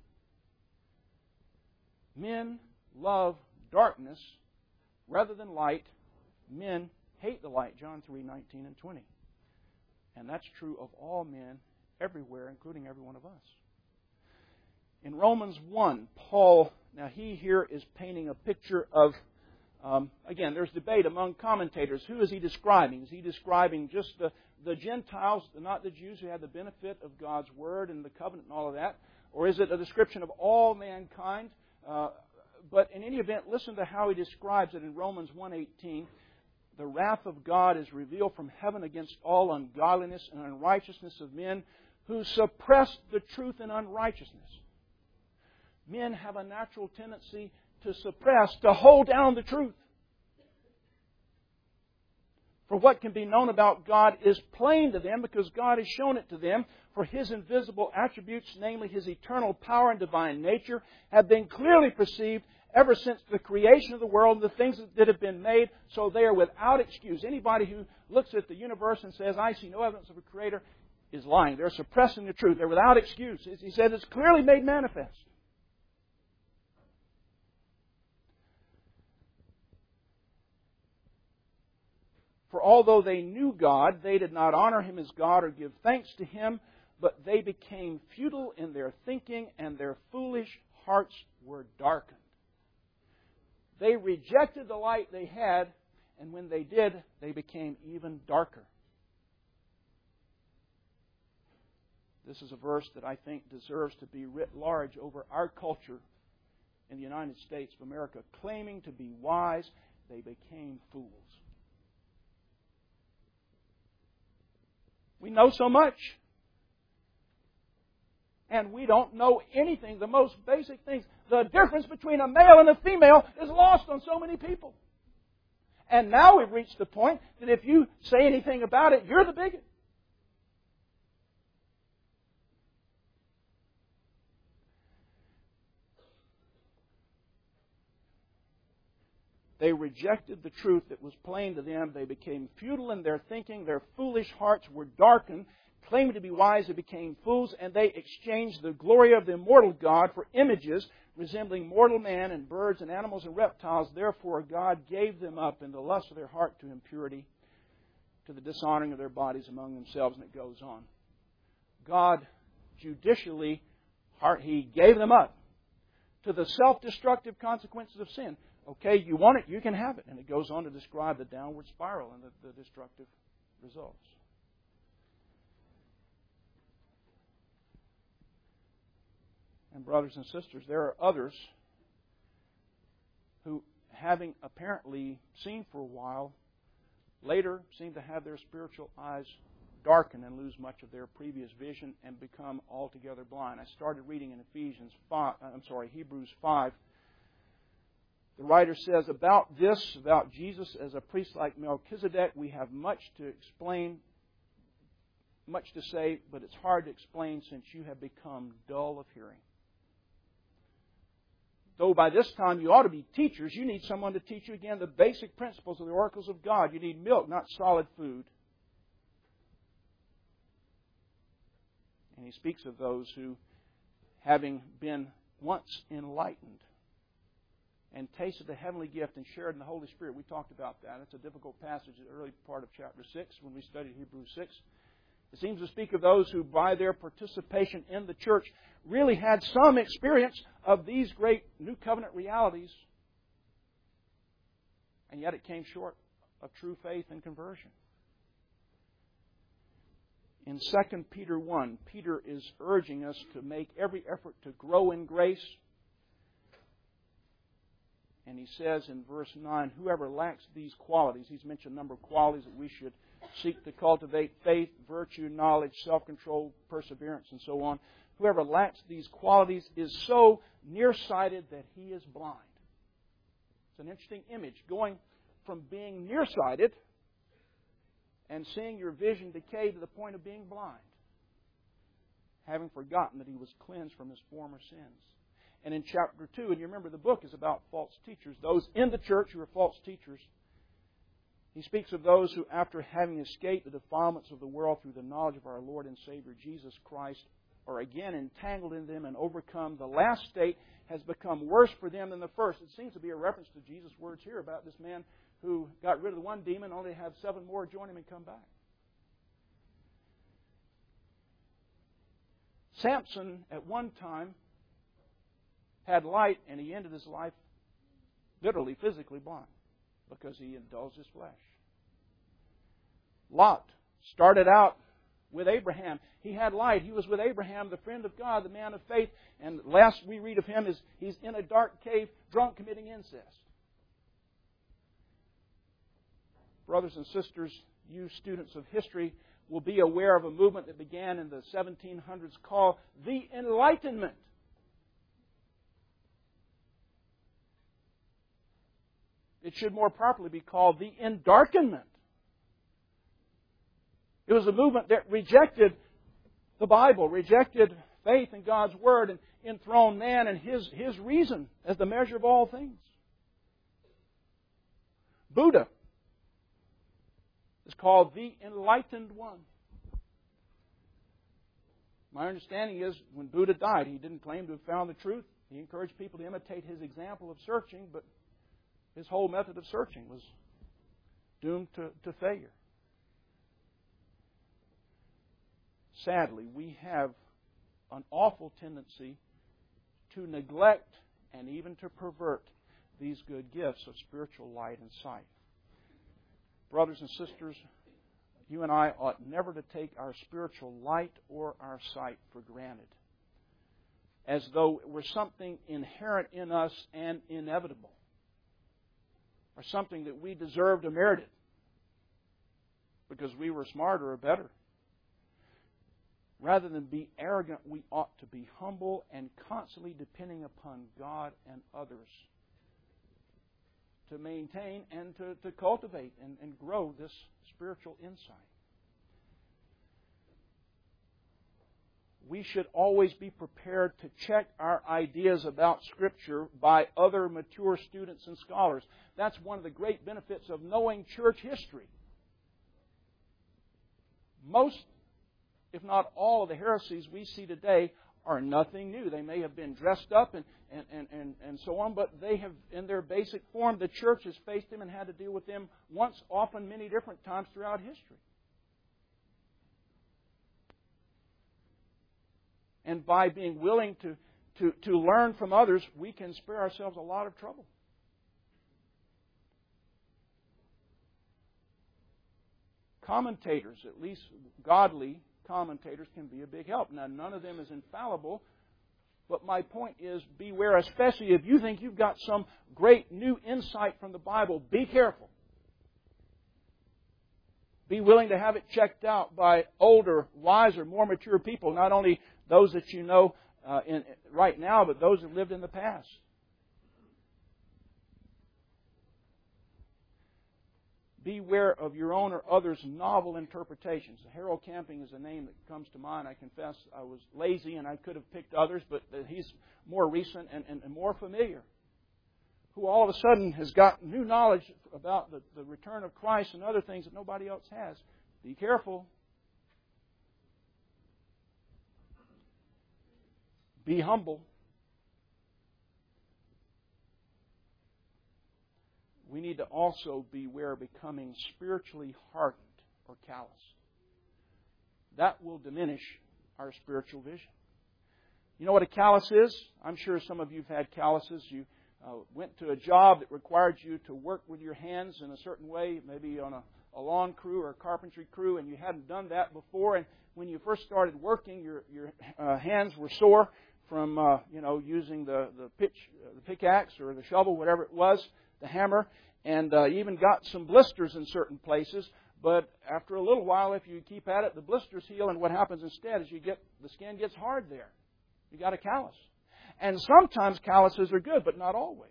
Men love darkness rather than light. Men hate the light, John 3:19 and 20. And that's true of all men everywhere, including every one of us. In Romans 1, Paul, now he here is painting a picture of, again, there's debate among commentators. Who is he describing? Is he describing just the Gentiles, not the Jews who had the benefit of God's Word and the covenant and all of that? Or is it a description of all mankind? But in any event, listen to how he describes it in Romans 1:18. The wrath of God is revealed from heaven against all ungodliness and unrighteousness of men who suppress the truth in unrighteousness. Men have a natural tendency to suppress, to hold down the truth. For what can be known about God is plain to them because God has shown it to them. For His invisible attributes, namely His eternal power and divine nature, have been clearly perceived ever since the creation of the world and the things that have been made, so they are without excuse. Anybody who looks at the universe and says, I see no evidence of a Creator, is lying. They're suppressing the truth. They're without excuse. He said it's clearly made manifest. For although they knew God, they did not honor Him as God or give thanks to Him, but they became futile in their thinking, and their foolish hearts were darkened. They rejected the light they had, and when they did, they became even darker. This is a verse that I think deserves to be writ large over our culture in the United States of America. Claiming to be wise, they became fools. We know so much. And we don't know anything, the most basic things. The difference between a male and a female is lost on so many people. And now we've reached the point that if you say anything about it, you're the bigot. They rejected the truth that was plain to them. They became futile in their thinking. Their foolish hearts were darkened. Claiming to be wise, they became fools, and they exchanged the glory of the immortal God for images resembling mortal man and birds and animals and reptiles. Therefore, God gave them up in the lust of their heart to impurity, to the dishonoring of their bodies among themselves. And it goes on. God judicially, He gave them up to the self-destructive consequences of sin. Okay, you want it, you can have it. And it goes on to describe the downward spiral and the destructive results. And brothers and sisters, there are others who, having apparently seen for a while, later seem to have their spiritual eyes darken and lose much of their previous vision and become altogether blind. I started reading in Hebrews 5. The writer says, about Jesus as a priest like Melchizedek, we have much to explain, much to say, but it's hard to explain since you have become dull of hearing. Though by this time you ought to be teachers, you need someone to teach you again the basic principles of the oracles of God. You need milk, not solid food. And he speaks of those who, having been once enlightened and tasted the heavenly gift and shared in the Holy Spirit. We talked about that. It's a difficult passage in the early part of chapter 6 when we studied Hebrews 6. It seems to speak of those who, by their participation in the church, really had some experience of these great New Covenant realities, and yet it came short of true faith and conversion. In 2 Peter 1, Peter is urging us to make every effort to grow in grace. And he says in verse 9, whoever lacks these qualities, he's mentioned a number of qualities that we should seek to cultivate: faith, virtue, knowledge, self-control, perseverance, and so on. Whoever lacks these qualities is so nearsighted that he is blind. It's an interesting image, going from being nearsighted and seeing your vision decay to the point of being blind, having forgotten that he was cleansed from his former sins. And in chapter 2, and you remember the book is about false teachers, those in the church who are false teachers. He speaks of those who, after having escaped the defilements of the world through the knowledge of our Lord and Savior Jesus Christ, are again entangled in them and overcome. The last state has become worse for them than the first. It seems to be a reference to Jesus' words here about this man who got rid of the one demon, only to have 7 more join him and come back. Samson, at one time, had light, and he ended his life literally, physically blind because he indulged his flesh. Lot started out with Abraham. He had light. He was with Abraham, the friend of God, the man of faith. And last we read of him is he's in a dark cave, drunk, committing incest. Brothers and sisters, you students of history will be aware of a movement that began in the 1700s called the Enlightenment. It should more properly be called the Endarkenment. It was a movement that rejected the Bible, rejected faith in God's Word, and enthroned man and his reason as the measure of all things. Buddha is called the Enlightened One. My understanding is when Buddha died, he didn't claim to have found the truth. He encouraged people to imitate his example of searching, but his whole method of searching was doomed to failure. Sadly, we have an awful tendency to neglect and even to pervert these good gifts of spiritual light and sight. Brothers and sisters, you and I ought never to take our spiritual light or our sight for granted, as though it were something inherent in us and inevitable, or something that we deserved or merited because we were smarter or better. Rather than be arrogant, we ought to be humble and constantly depending upon God and others to maintain and to cultivate and grow this spiritual insight. We should always be prepared to check our ideas about Scripture by other mature students and scholars. That's one of the great benefits of knowing church history. Most, if not all, of the heresies we see today are nothing new. They may have been dressed up and so on, but they have, in their basic form, the church has faced them and had to deal with them once, often, many different times throughout history. And by being willing to learn from others, we can spare ourselves a lot of trouble. Commentators, at least godly commentators, can be a big help. Now, none of them is infallible, but my point is, beware, especially if you think you've got some great new insight from the Bible. Be careful. Be willing to have it checked out by older, wiser, more mature people, not only those that you know right now, but those that lived in the past. Beware of your own or others' novel interpretations. Harold Camping is a name that comes to mind. I confess I was lazy and I could have picked others, but he's more recent and more familiar. Who all of a sudden has got new knowledge about the return of Christ and other things that nobody else has. Be careful. Be humble. We need to also beware of becoming spiritually hardened or calloused. That will diminish our spiritual vision. You know what a callus is? I'm sure some of you have had calluses. You went to a job that required you to work with your hands in a certain way, maybe on a lawn crew or a carpentry crew, and you hadn't done that before. And when you first started working, your hands were sore from using the pickaxe or the shovel, whatever it was, the hammer, and you even got some blisters in certain places. But after a little while, if you keep at it, the blisters heal, and what happens instead is the skin gets hard there. You got a callus. And sometimes calluses are good, but not always.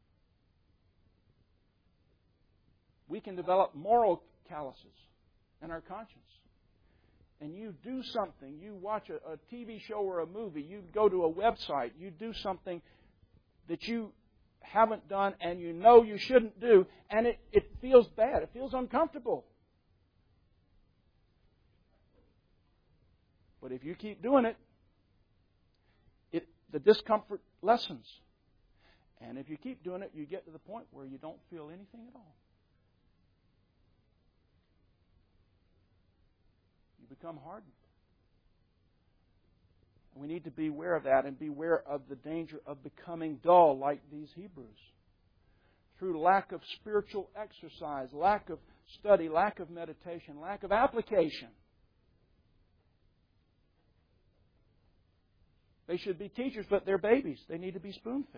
We can develop moral calluses in our conscience. And you do something, you watch a TV show or a movie, you go to a website, you do something that you haven't done and you know you shouldn't do, and it feels bad, it feels uncomfortable. But if you keep doing it, the discomfort lessens. And if you keep doing it, you get to the point where you don't feel anything at all. You become hardened. And we need to beware of that and beware of the danger of becoming dull like these Hebrews. Through lack of spiritual exercise, lack of study, lack of meditation, lack of application. They should be teachers, but they're babies. They need to be spoon-fed.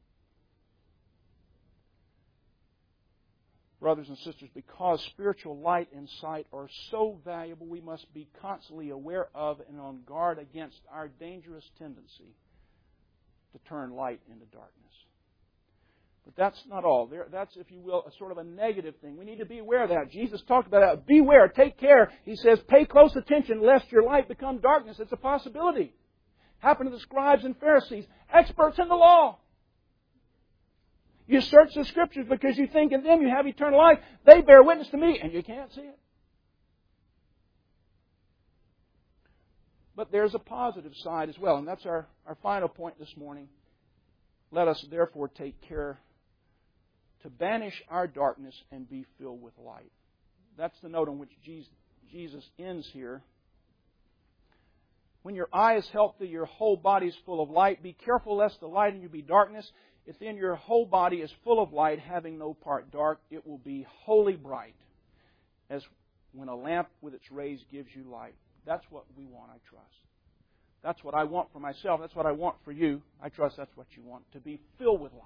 Brothers and sisters, because spiritual light and sight are so valuable, we must be constantly aware of and on guard against our dangerous tendency to turn light into darkness. But that's not all. That's, if you will, a sort of a negative thing. We need to be aware of that. Jesus talked about that. Beware, take care. He says, pay close attention lest your light become darkness. It's a possibility. Happened to the scribes and Pharisees, experts in the law. You search the Scriptures because you think in them you have eternal life. They bear witness to me, and you can't see it. But there's a positive side as well, and that's our final point this morning. Let us therefore take care to banish our darkness and be filled with light. That's the note on which Jesus ends here. When your eye is healthy, your whole body is full of light. Be careful lest the light in you be darkness. If then your whole body is full of light, having no part dark, it will be wholly bright, as when a lamp with its rays gives you light. That's what we want, I trust. That's what I want for myself. That's what I want for you. I trust that's what you want, to be filled with light.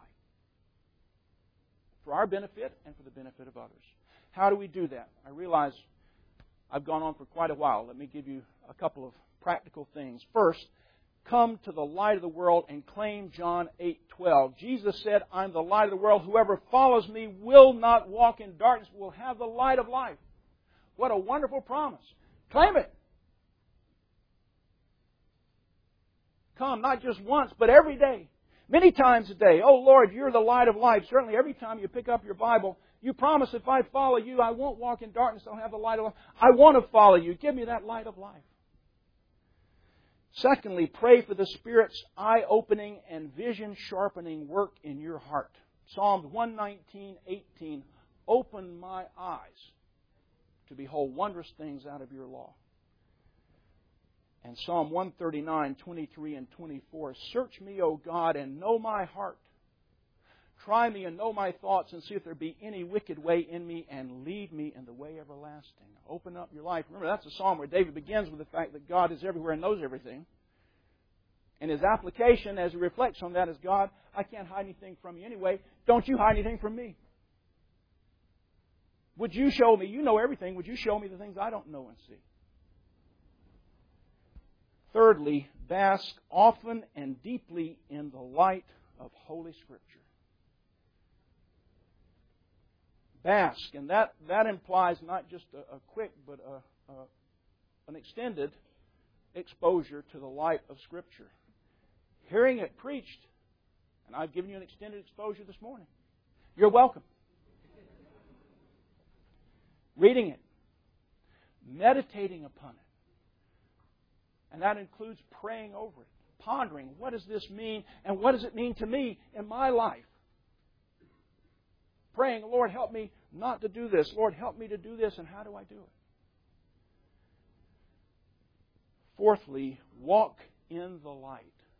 For our benefit and for the benefit of others. How do we do that? I realize I've gone on for quite a while. Let me give you a couple of practical things. First, come to the light of the world and claim John 8:12. Jesus said, I'm the light of the world. Whoever follows me will not walk in darkness, will have the light of life. What a wonderful promise. Claim it. Come, not just once, but every day. Many times a day. Oh, Lord, you're the light of life. Certainly every time you pick up your Bible, you promise if I follow you, I won't walk in darkness. I'll have the light of life. I want to follow you. Give me that light of life. Secondly, pray for the Spirit's eye-opening and vision-sharpening work in your heart. Psalms 119:18, open my eyes to behold wondrous things out of your law. And Psalm 139:23 and 24, search me, O God, and know my heart. Try me and know my thoughts and see if there be any wicked way in me and lead me in the way everlasting. Open up your life. Remember, that's a psalm where David begins with the fact that God is everywhere and knows everything. And his application as he reflects on that is, God, I can't hide anything from you anyway. Don't you hide anything from me. Would you show me? You know everything. Would you show me the things I don't know and see? Thirdly, bask often and deeply in the light of Holy Scripture. Bask. And that implies not just a quick, but an extended exposure to the light of Scripture. Hearing it preached, and I've given you an extended exposure this morning. You're welcome. Reading it, meditating upon it. And that includes praying over it, pondering, what does this mean, and what does it mean to me in my life? Praying, Lord, help me not to do this. Lord, help me to do this, and how do I do it? Fourthly, walk in the light.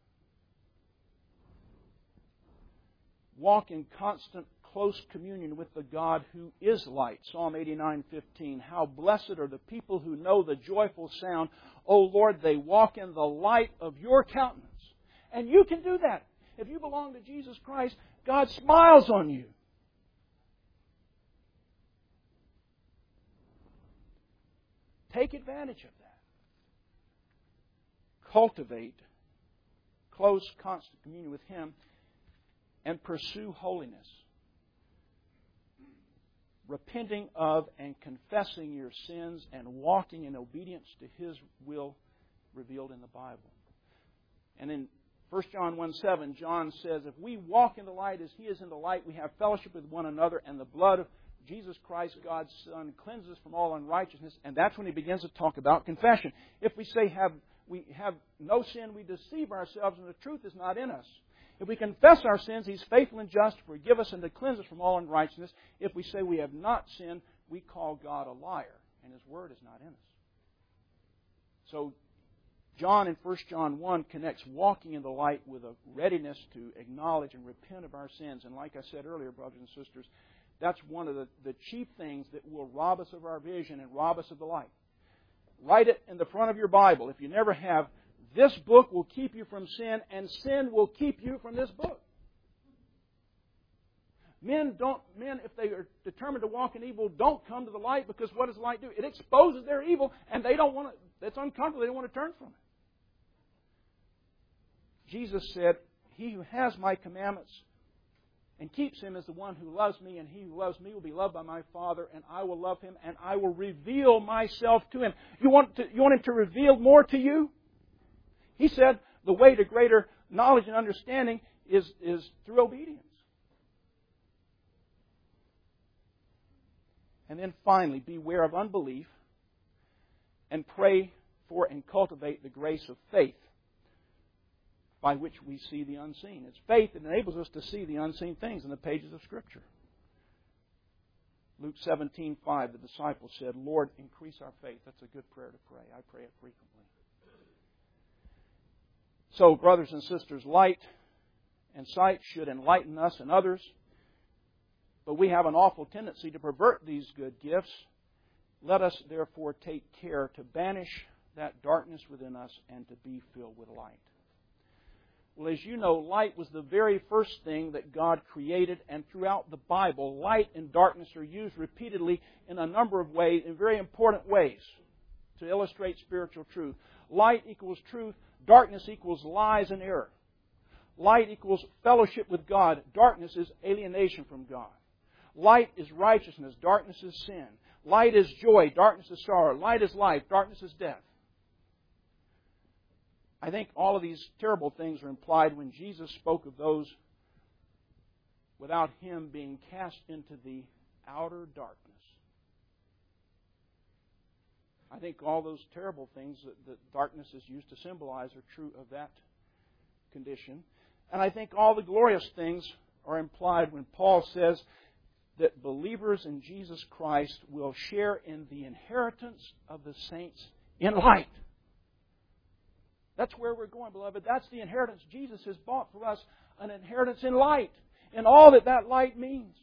Walk in constant, close communion with the God who is light. Psalm 89:15. How blessed are the people who know the joyful sound. O Lord, they walk in the light of your countenance. And you can do that. If you belong to Jesus Christ, God smiles on you. Take advantage of that. Cultivate close, constant communion with Him and pursue holiness. Repenting of and confessing your sins and walking in obedience to His will revealed in the Bible. And in 1 John 1:7, John says, if we walk in the light as He is in the light, we have fellowship with one another, and the blood of Jesus Christ, God's Son, cleanses us from all unrighteousness. And that's when he begins to talk about confession. If we say we have no sin, we deceive ourselves, and the truth is not in us. If we confess our sins, He's faithful and just to forgive us and to cleanse us from all unrighteousness. If we say we have not sinned, we call God a liar, and His Word is not in us. So John in 1 John 1 connects walking in the light with a readiness to acknowledge and repent of our sins. And like I said earlier, brothers and sisters, that's one of the chief things that will rob us of our vision and rob us of the light. Write it in the front of your Bible. If you never have, this book will keep you from sin, and sin will keep you from this book. Men, if they are determined to walk in evil, don't come to the light, because what does the light do? It exposes their evil, and they don't want to. It's uncomfortable. They don't want to turn from it. Jesus said, "He who has my commandments and keeps him is the one who loves me, and he who loves me will be loved by my Father, and I will love him, and I will reveal myself to him." You want him to reveal more to you? He said the way to greater knowledge and understanding is through obedience. And then finally, beware of unbelief and pray for and cultivate the grace of faith by which we see the unseen. It's faith that enables us to see the unseen things in the pages of Scripture. Luke 17:5, the disciples said, "Lord, increase our faith." That's a good prayer to pray. I pray it frequently. So, brothers and sisters, light and sight should enlighten us and others. But we have an awful tendency to pervert these good gifts. Let us, therefore, take care to banish that darkness within us and to be filled with light. Well, as you know, light was the very first thing that God created, and throughout the Bible, light and darkness are used repeatedly in a number of ways, in very important ways, to illustrate spiritual truth. Light equals truth. Darkness equals lies and error. Light equals fellowship with God. Darkness is alienation from God. Light is righteousness. Darkness is sin. Light is joy. Darkness is sorrow. Light is life. Darkness is death. I think all of these terrible things are implied when Jesus spoke of those without Him being cast into the outer darkness. I think all those terrible things that darkness is used to symbolize are true of that condition. And I think all the glorious things are implied when Paul says that believers in Jesus Christ will share in the inheritance of the saints in light. That's where we're going, beloved. That's the inheritance Jesus has bought for us, an inheritance in light, and all that light means.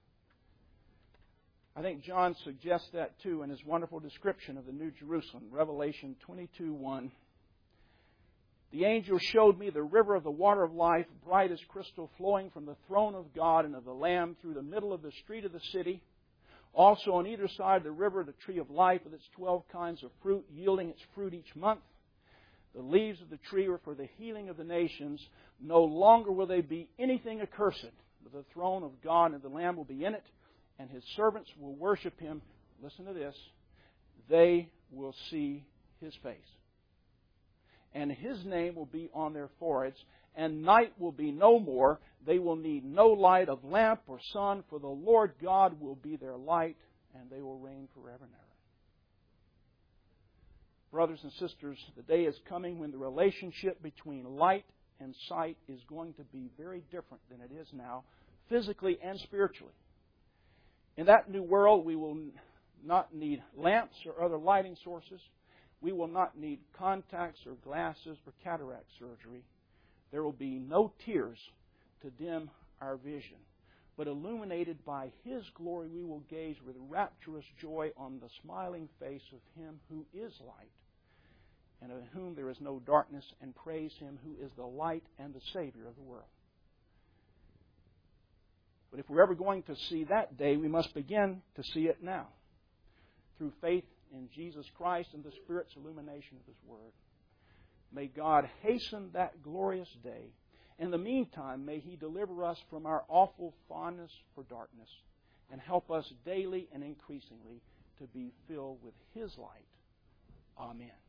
I think John suggests that too in his wonderful description of the New Jerusalem, Revelation 22:1. "The angel showed me the river of the water of life, bright as crystal, flowing from the throne of God and of the Lamb through the middle of the street of the city. Also on either side of the river, the tree of life with its 12 kinds of fruit, yielding its fruit each month. The leaves of the tree were for the healing of the nations. No longer will they be anything accursed, but the throne of God and the Lamb will be in it, and His servants will worship Him. Listen to this. They will see His face. And His name will be on their foreheads, and night will be no more. They will need no light of lamp or sun, for the Lord God will be their light, and they will reign forever and ever. Brothers and sisters, the day is coming when the relationship between light and sight is going to be very different than it is now, physically and spiritually. In that new world, we will not need lamps or other lighting sources. We will not need contacts or glasses or cataract surgery. There will be no tears to dim our vision. But illuminated by His glory, we will gaze with rapturous joy on the smiling face of Him who is light, and in whom there is no darkness, and praise Him who is the light and the Savior of the world. But if we're ever going to see that day, we must begin to see it now, through faith in Jesus Christ and the Spirit's illumination of His Word. May God hasten that glorious day. In the meantime, may He deliver us from our awful fondness for darkness and help us daily and increasingly to be filled with His light. Amen.